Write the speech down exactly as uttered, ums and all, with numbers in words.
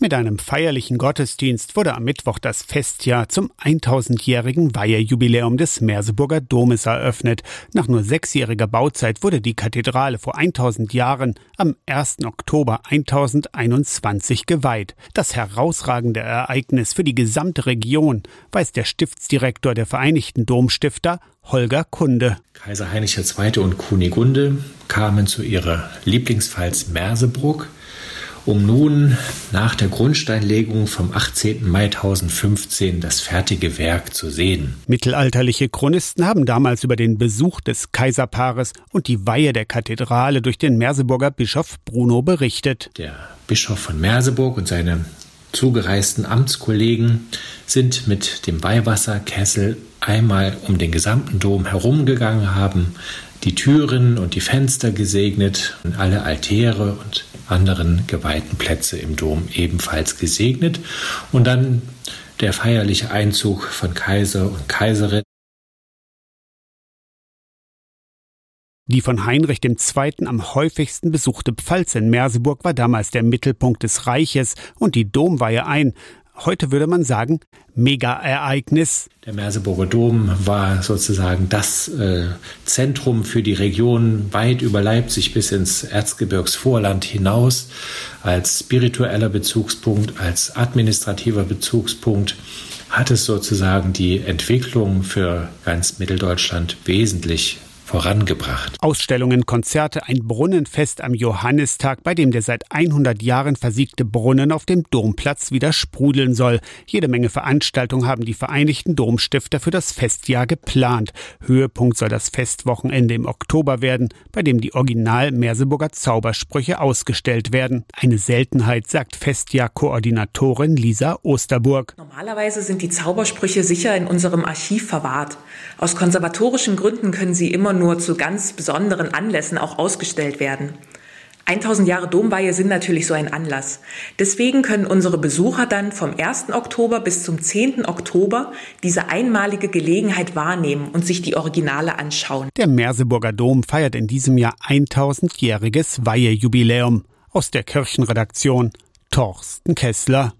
Mit einem feierlichen Gottesdienst wurde am Mittwoch das Festjahr zum tausendjährigen Weihejubiläum des Merseburger Domes eröffnet. Nach nur sechsjähriger Bauzeit wurde die Kathedrale vor tausend Jahren am ersten Oktober tausendeinundzwanzig geweiht. Das herausragende Ereignis für die gesamte Region, weiß der Stiftsdirektor der Vereinigten Domstifter, Holger Kunde. Kaiser Heinrich der Zweite und Kunigunde kamen zu ihrer Lieblingspfalz Merseburg, um nun nach der Grundsteinlegung vom achtzehnten Mai tausendfünfzehn das fertige Werk zu sehen. Mittelalterliche Chronisten haben damals über den Besuch des Kaiserpaares und die Weihe der Kathedrale durch den Merseburger Bischof Bruno berichtet. Der Bischof von Merseburg und seine zugereisten Amtskollegen sind mit dem Weihwasserkessel einmal um den gesamten Dom herumgegangen, haben die Türen und die Fenster gesegnet und alle Altäre und anderen geweihten Plätze im Dom ebenfalls gesegnet. Und dann der feierliche Einzug von Kaiser und Kaiserin. Die von Heinrich der Zweite am häufigsten besuchte Pfalz in Merseburg war damals der Mittelpunkt des Reiches und die Domweihe ein, heute würde man sagen, Mega-Ereignis. Der Merseburger Dom war sozusagen das äh, Zentrum für die Region weit über Leipzig bis ins Erzgebirgsvorland hinaus, als spiritueller Bezugspunkt, als administrativer Bezugspunkt hat es sozusagen die Entwicklung für ganz Mitteldeutschland wesentlich vorangebracht. Ausstellungen, Konzerte, ein Brunnenfest am Johannistag, bei dem der seit hundert Jahren versiegte Brunnen auf dem Domplatz wieder sprudeln soll. Jede Menge Veranstaltungen haben die Vereinigten Domstifter für das Festjahr geplant. Höhepunkt soll das Festwochenende im Oktober werden, bei dem die Original-Merseburger Zaubersprüche ausgestellt werden. Eine Seltenheit, sagt Festjahr-Koordinatorin Lisa Osterburg. Normalerweise sind die Zaubersprüche sicher in unserem Archiv verwahrt. Aus konservatorischen Gründen können sie immer nur zu ganz besonderen Anlässen auch ausgestellt werden. tausend Jahre Domweihe sind natürlich so ein Anlass. Deswegen können unsere Besucher dann vom ersten Oktober bis zum zehnten Oktober diese einmalige Gelegenheit wahrnehmen und sich die Originale anschauen. Der Merseburger Dom feiert in diesem Jahr tausendjähriges Weihejubiläum. Aus der Kirchenredaktion Torsten Kessler.